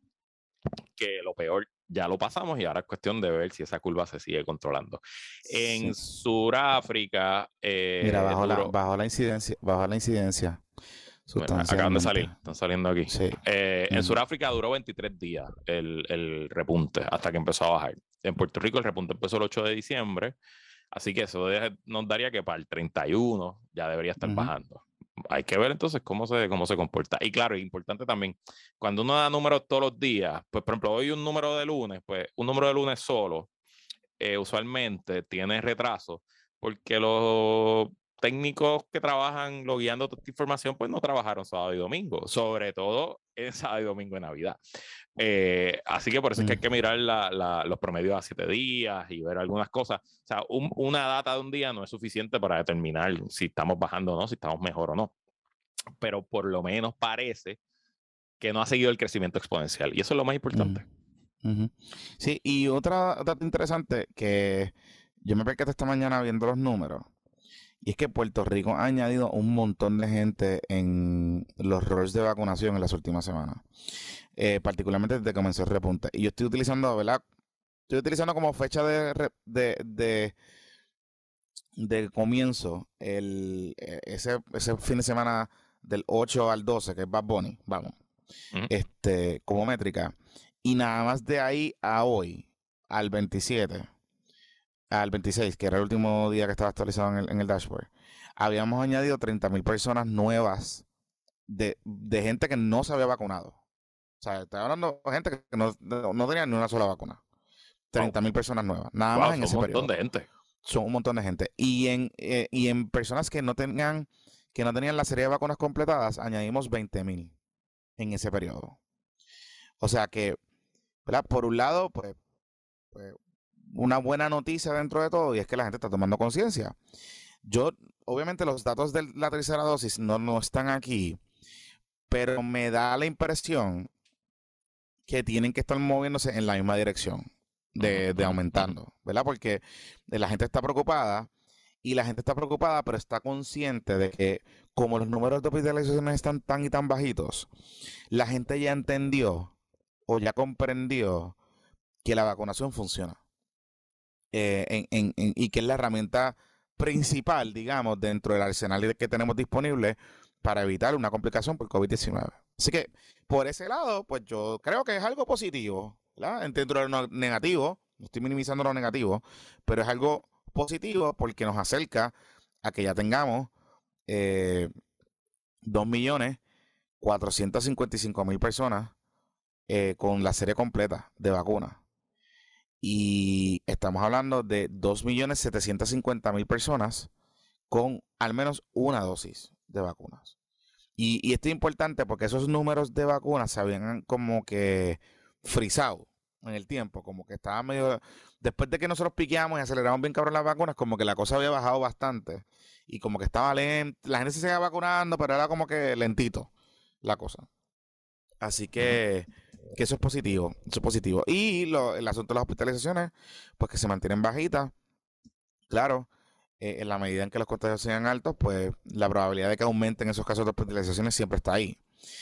que lo peor ya lo pasamos y ahora es cuestión de ver si esa curva se sigue controlando. En sí. Sudáfrica... Eh,
Mira, bajó, duró... la, bajó la incidencia. Bajó la incidencia.
Bueno, acaban de salir, están saliendo aquí.
Sí.
Eh, uh-huh. En Sudáfrica duró veintitrés días el, el repunte hasta que empezó a bajar. En Puerto Rico el repunte empezó el ocho de diciembre, así que eso nos daría que para el treinta y uno ya debería estar uh-huh. bajando. Hay que ver entonces cómo se, cómo se comporta. Y claro, es importante también, cuando uno da números todos los días, pues por ejemplo, hoy un número de lunes, pues un número de lunes solo, eh, usualmente tiene retraso, porque los técnicos que trabajan logueando toda esta información, pues no trabajaron sábado y domingo, sobre todo en sábado y domingo de Navidad. Eh, así que por eso mm. es que hay que mirar la, la, los promedios a siete días y ver algunas cosas. O sea, un, una data de un día no es suficiente para determinar si estamos bajando o no, si estamos mejor o no. Pero por lo menos parece que no ha seguido el crecimiento exponencial. Y eso es lo más importante.
Mm. Uh-huh. Sí, y otra dato interesante que yo me percaté esta mañana viendo los números. Y es que Puerto Rico ha añadido un montón de gente en los roles de vacunación en las últimas semanas. Eh, particularmente desde que comenzó el repunte. Y yo estoy utilizando, ¿verdad? Estoy utilizando como fecha de, de, de, de comienzo el, ese, ese fin de semana del ocho al doce, que es Bad Bunny, vamos. Uh-huh. Este, como métrica. Y nada más de ahí a hoy, al veintisiete, al veintiséis, que era el último día que estaba actualizado en el, en el dashboard, habíamos añadido treinta mil personas nuevas de, de gente que no se había vacunado. O sea, estoy hablando de gente que no, no, no tenía ni una sola vacuna. treinta mil wow. personas nuevas. Nada wow, más en ese periodo. Son un montón
de gente.
Son un montón de gente. Y en, eh, y en personas que no tenían, que no tenían la serie de vacunas completadas, añadimos veinte mil en ese periodo. O sea que, ¿verdad? Por un lado, pues, pues una buena noticia dentro de todo, y es que la gente está tomando conciencia. Yo, obviamente, los datos de la tercera dosis no, no están aquí, pero me da la impresión que tienen que estar moviéndose en la misma dirección de, de aumentando, ¿verdad? Porque la gente está preocupada, y la gente está preocupada, pero está consciente de que como los números de hospitalizaciones están tan y tan bajitos, la gente ya entendió o ya comprendió que la vacunación funciona eh, en, en, en, y que es la herramienta principal, digamos, dentro del arsenal que tenemos disponible para evitar una complicación por COVID diecinueve. Así que, por ese lado, pues yo creo que es algo positivo, ¿verdad? Dentro de lo negativo, no estoy minimizando lo negativo, pero es algo positivo porque nos acerca a que ya tengamos eh, dos millones cuatrocientos cincuenta y cinco mil personas eh, con la serie completa de vacunas. Y estamos hablando de dos millones setecientos cincuenta mil personas con al menos una dosis de vacunas. Y, y esto es importante porque esos números de vacunas se habían como que frisado en el tiempo, como que estaba medio... Después de que nosotros piqueamos y aceleramos bien cabrón las vacunas, como que la cosa había bajado bastante y como que estaba lento, la gente se seguía vacunando, pero era como que lentito la cosa. Así que, que eso es positivo, eso es positivo. Y lo, el asunto de las hospitalizaciones, pues que se mantienen bajitas. Claro, eh, en la medida en que los contagios sean altos, pues la probabilidad de que aumenten esos casos de hospitalizaciones siempre está ahí.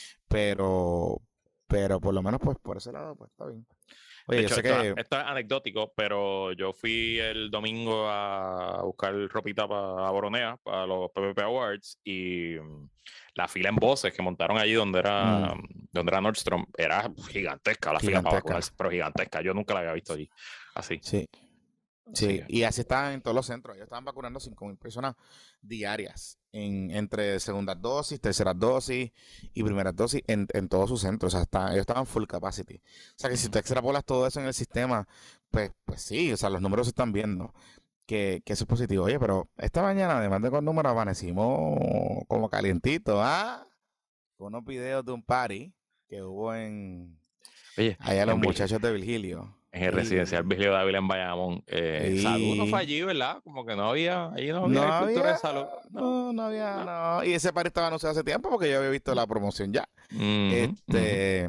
Pero, pero por lo menos, pues por ese lado, pues está bien. Oye,
de hecho,
yo sé
esto,
que...
esto es anecdótico, pero yo fui el domingo a buscar ropita para Boronea, para los P P P Awards, y um, la fila en Voces que montaron allí donde era, mm. donde era Nordstrom era gigantesca, la gigantesca. fila para vacunarse, pero gigantesca. Yo nunca la había visto allí así.
Sí. Sí, sí, y así estaban en todos los centros. Ellos estaban vacunando cinco mil personas diarias, en, entre segundas dosis, terceras dosis y primeras dosis en, en todos sus centros. O sea, está, ellos estaban full capacity. O sea, que si tú extrapolas todo eso en el sistema, pues, pues sí, o sea, los números se están viendo. Que, que eso es positivo. Oye, pero esta mañana, además de con números, amanecimos como calientitos, ¿ah? Con unos videos de un party que hubo en...
Oye,
allá los muchachos de Virgilio.
En el y, residencial Virgilio Dávila en Bayamón. Eh, y, salud no fue allí, ¿verdad? Como que no había, allí no había no cultura había, de salud.
No, no, no había, no. no. Y ese par estaba anunciado hace tiempo porque yo había visto la promoción ya. Uh-huh, este, uh-huh.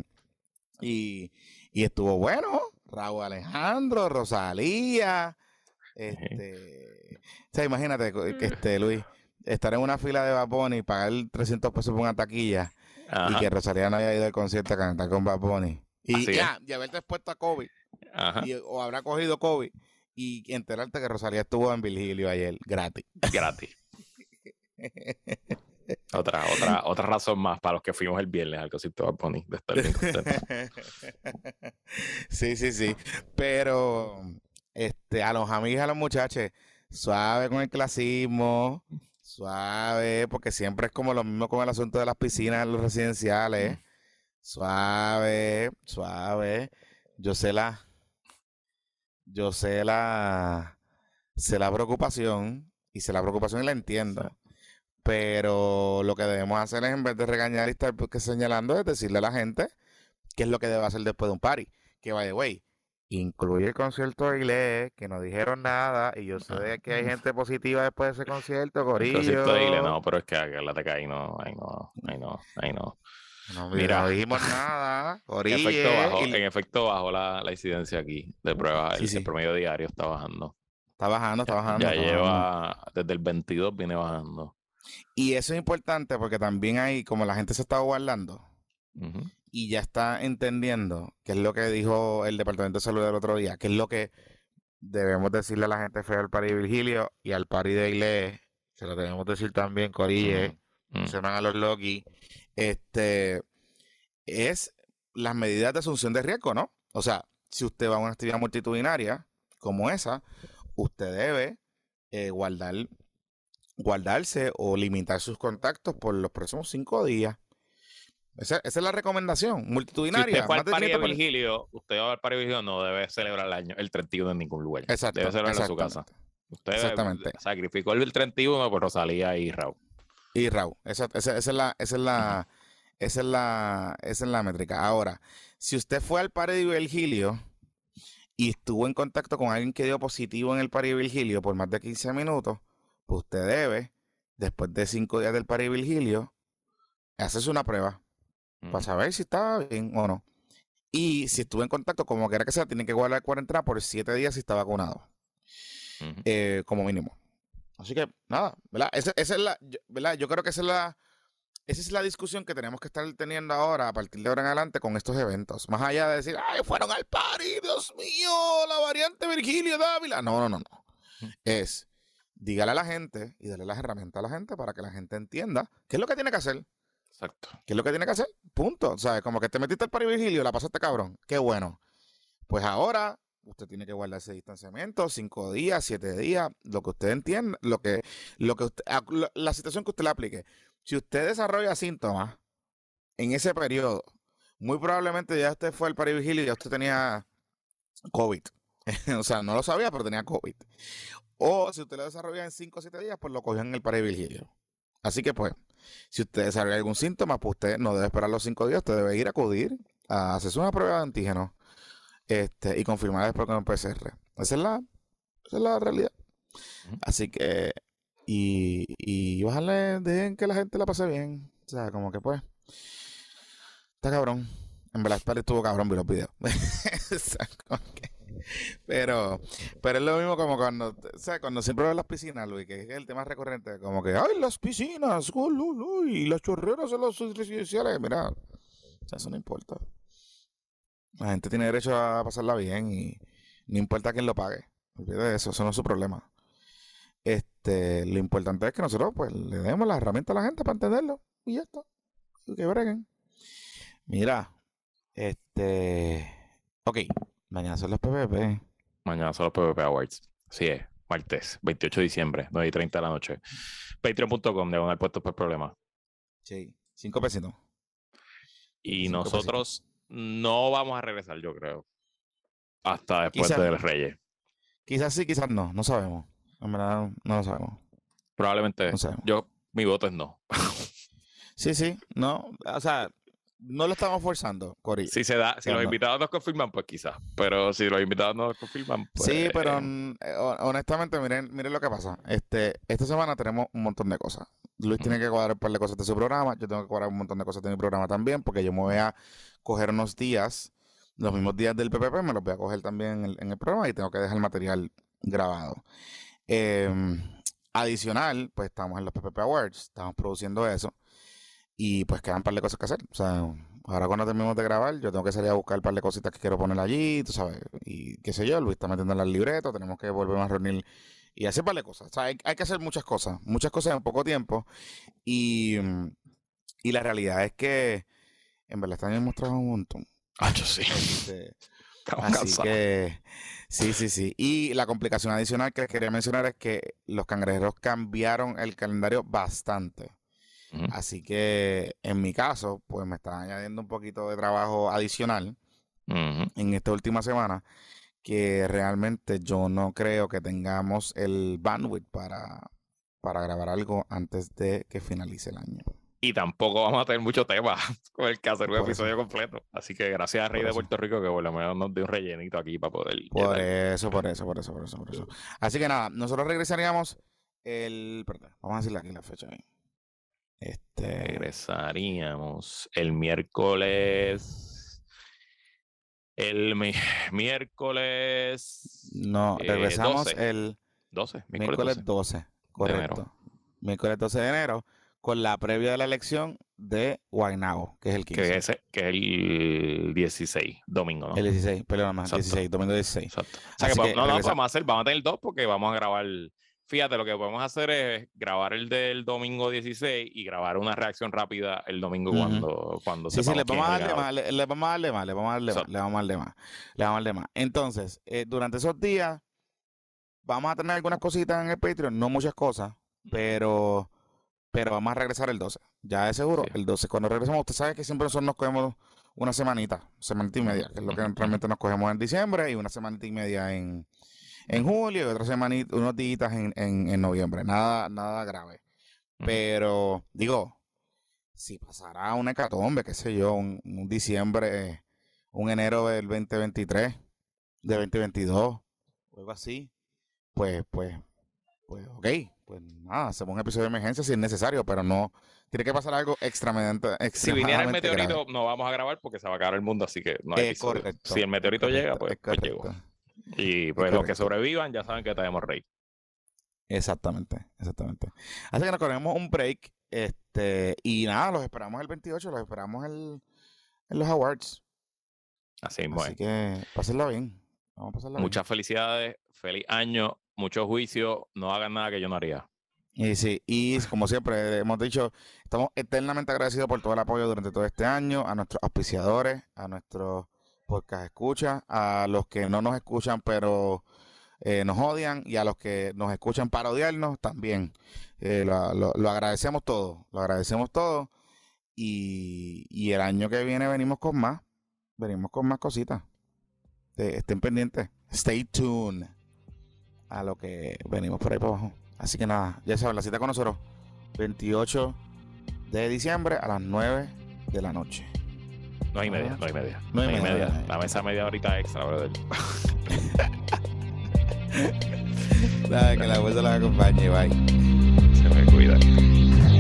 y, y estuvo bueno. Raúl Alejandro, Rosalía. Este, uh-huh. O sea, imagínate que este, Luis, estar en una fila de Bad Bunny y pagar trescientos pesos por una taquilla uh-huh. y que Rosalía no haya ido al concierto a cantar con Bad Bunny. Y ya, y haberte expuesto a COVID. Y, o habrá cogido COVID y enterarte que Rosalía estuvo en Virgilio ayer, gratis.
Gratis. otra, otra, otra razón más para los que fuimos el viernes al concierto de Bad Bunny de estar bien contento.
Sí, sí, sí. Pero este, a los amigos y a los muchachos, suave con el clasismo, suave, porque siempre es como lo mismo con el asunto de las piscinas en los residenciales. Mm. Suave, suave. Yo sé la, yo sé la, sé la preocupación y sé la preocupación y la entiendo. Sí. Pero lo que debemos hacer es, en vez de regañar y estar señalando, es decirle a la gente qué es lo que debe hacer después de un party. Que, by the way, incluye el concierto de Iglesias, que no dijeron nada, y yo sé que hay gente positiva después de ese concierto, Corillo.
El concierto de Iglesias, no, pero es que la teca ahí no, ahí no, ahí no, ahí no.
No, mira, no dijimos nada.
En efecto, bajó, y... en efecto bajó la, la incidencia aquí de pruebas. Sí, el, sí. el promedio diario está bajando.
Está bajando, está bajando.
Ya,
está
lleva,
bajando.
desde el veintidós viene bajando.
Y eso es importante porque también hay, como la gente se está guardando uh-huh. y ya está entendiendo qué es lo que dijo el Departamento de Salud el otro día, qué es lo que debemos decirle a la gente fue al party de Virgilio y al party de Iglesias. Se lo debemos decir también, Corille, uh-huh. uh-huh. se van a los Loki. Este es las medidas de asunción de riesgo, ¿no? O sea, si usted va a una actividad multitudinaria como esa, usted debe eh, guardar, guardarse o limitar sus contactos por los próximos cinco días. Esa, esa es la recomendación multitudinaria.
Si usted fue al party de Virgilio, usted va al party de Virgilio, no debe celebrar el año, el treinta y uno en ningún lugar.
Exacto.
Debe celebrarlo en su casa. Usted
exactamente.
sacrificó el treinta y uno por Rosalía y Raúl.
Y Raúl. Esa, esa, esa es la... Esa es la uh-huh. Esa es la, esa es la métrica. Ahora, si usted fue al party de Virgilio y estuvo en contacto con alguien que dio positivo en el party de Virgilio por más de quince minutos, pues usted debe, después de cinco días del party de Virgilio, hacerse una prueba mm. para saber si está bien o no. Y si estuvo en contacto, como quiera que sea, tiene que guardar cuarentena por siete días si está vacunado. Mm-hmm. Eh, como mínimo. Así que, nada, ¿verdad? Esa, esa es la, ¿verdad? Yo creo que esa es la... esa es la discusión que tenemos que estar teniendo ahora, a partir de ahora en adelante, con estos eventos. Más allá de decir, ay, fueron al party, Dios mío, la variante Virgilio Dávila. No, no, no, no. Es, dígale a la gente y dale las herramientas a la gente para que la gente entienda qué es lo que tiene que hacer.
Exacto.
¿Qué es lo que tiene que hacer? Punto. O sea, como que te metiste al party Virgilio, la pasaste cabrón. Qué bueno. Pues ahora usted tiene que guardar ese distanciamiento, cinco días, siete días, lo que usted entienda, lo que, lo que usted, la situación que usted le aplique. Si usted desarrolla síntomas en ese periodo, muy probablemente ya usted fue al party Virgilio y ya usted tenía COVID. O sea, no lo sabía, pero tenía COVID. O si usted lo desarrolla en cinco o siete días, pues lo cogió en el party Virgilio. Así que pues, si usted desarrolla algún síntoma, pues usted no debe esperar los cinco días, usted debe ir a acudir a hacerse una prueba de antígeno este, y confirmar después con el P C R. Esa es la, esa es la realidad. Uh-huh. Así que, y, y ojalá dejen que la gente la pase bien. O sea, como que pues, está cabrón. En verdad, el estuvo cabrón, vi los videos. O sea, como que, pero, pero es lo mismo como cuando, o sea, cuando siempre ves las piscinas, Luis, que es el tema recurrente, como que, ay, las piscinas, oh, oh, oh, y las chorreras en los residenciales, mira, o sea, eso no importa. La gente tiene derecho a pasarla bien y no importa quién lo pague. Olvídate de eso, eso no es su problema. Este, lo importante es que nosotros, pues, le demos las herramientas a la gente para entenderlo y ya está. Y que breguen. Mira, este, ok. Mañana son los P P P.
Mañana son los P P P Awards. Así es. Martes, veintiocho de diciembre, nueve y treinta de la noche. Patreon punto com, de al puesto por problemas.
Sí, cinco pesitos.
Y
cinco
nosotros
pesitos.
No vamos a regresar, yo creo. Hasta después
quizás,
del Reyes.
Quizás sí, quizás no. No sabemos. En verdad, no lo sabemos.
Probablemente.
No sabemos.
Yo, mi voto es no.
Sí, sí. No, o sea... No lo estamos forzando, Cory.
Si se da, si o sea, los
no.
invitados nos confirman, pues quizás. Pero si los invitados no nos confirman, pues...
Sí, pero eh, honestamente, miren, miren lo que pasa. Este, esta semana tenemos un montón de cosas. Luis uh-huh. tiene que cuadrar un par de cosas de su programa. Yo tengo que cuadrar un montón de cosas de mi programa también, porque yo me voy a coger unos días, los mismos días del P P P, me los voy a coger también en el, en el programa y tengo que dejar el material grabado. Eh, adicional, pues estamos en los P P P Awards, estamos produciendo eso. Y pues quedan un par de cosas que hacer. O sea, ahora cuando terminemos de grabar, yo tengo que salir a buscar un par de cositas que quiero poner allí, tú sabes. Y qué sé yo, Luis está metiendo en el libreto, tenemos que volver a reunir y hacer un par de cosas. O sea, hay, hay que hacer muchas cosas, muchas cosas en poco tiempo. Y, y la realidad es que en verdad este año hemos trabajado un montón.
Ah, yo sí.
Este, así que, sí, sí, sí. Y la complicación adicional que les quería mencionar es que los cangrejeros cambiaron el calendario bastante. Uh-huh. Así que en mi caso, pues me está añadiendo un poquito de trabajo adicional uh-huh. en esta última semana, que realmente yo no creo que tengamos el bandwidth para, para grabar algo antes de que finalice el año.
Y tampoco vamos a tener mucho tema con el que hacer un por episodio eso. completo. Así que gracias a Rey por de Puerto eso. Rico que por lo menos nos dio un rellenito aquí para poder...
Por eso, por eso, por eso, por eso, por eso. Así que nada, nosotros regresaríamos el... Perdón, vamos a decirle aquí la fecha ahí. Este...
Regresaríamos el miércoles. El mi... miércoles.
No, regresamos
eh, doce.
el
doce.
Miércoles doce. doce correcto. Miércoles doce de enero, con la previa de la elección de Guaynabo, que es el quince.
Que es, que es el dieciséis, domingo, ¿no?
El dieciséis, perdón, más, dieciséis, domingo dieciséis.
Exacto. O sea, que, que no, no vamos a hacer, vamos a tener dos porque vamos a grabar. Fíjate, lo que podemos hacer es grabar el del domingo dieciséis y grabar una reacción rápida el domingo uh-huh. cuando, cuando
sí, sí, le vamos, a darle más, le, le vamos a darle más, le vamos a darle más, le vamos a darle más, le vamos a darle más. Entonces, eh, durante esos días vamos a tener algunas cositas en el Patreon, no muchas cosas, pero, pero vamos a regresar el doce, ya de seguro, sí. El doce. Cuando regresemos, usted sabe que siempre nosotros nos cogemos una semanita, semanita y media, que es lo que realmente nos cogemos en diciembre, y una semanita y media en... en julio y otra semanita, unos días en, en, en noviembre. Nada, nada grave. Uh-huh. Pero, digo, si pasará una hecatombe, qué sé yo, un, un diciembre, un enero del veinte veintitrés, de veinte veintidós, o algo así, pues, pues, pues, ok, pues nada, hacemos un episodio de emergencia si es necesario, pero no, tiene que pasar algo extremadamente, extremadamente
Si viniera el meteorito,
grave.
No vamos a grabar porque se va a acabar el mundo, así que no hay
eh,
episodio.
Correcto.
Si el meteorito
correcto,
llega, pues, pues llegó. Y pues los que sobrevivan ya saben que tenemos rey.
Exactamente, exactamente. Así que nos corremos un break. Este, y nada, los esperamos el veintiocho, los esperamos el, en los awards.
Así,
Así
bueno.
que pásenla bien. Vamos a pasarla
Muchas
bien.
felicidades, feliz año, mucho juicio, no hagan nada que yo no haría.
Y sí, y como siempre hemos dicho, estamos eternamente agradecidos por todo el apoyo durante todo este año, a nuestros auspiciadores, a nuestros podcast escuchas, a los que no nos escuchan pero eh, nos odian, y a los que nos escuchan para odiarnos también. Eh, lo, lo, lo agradecemos todo, lo agradecemos todo, y, y el año que viene venimos con más, venimos con más cositas. Eh, estén pendientes, stay tuned a lo que venimos por ahí para abajo. Así que nada, ya saben, la cita con nosotros, veintiocho de diciembre a las nueve de la noche.
No hay media, no hay media.
No hay media.
media. Dame esa media horita extra, brother.
Nada, que la fuerza la acompañe, bye.
Se me cuida.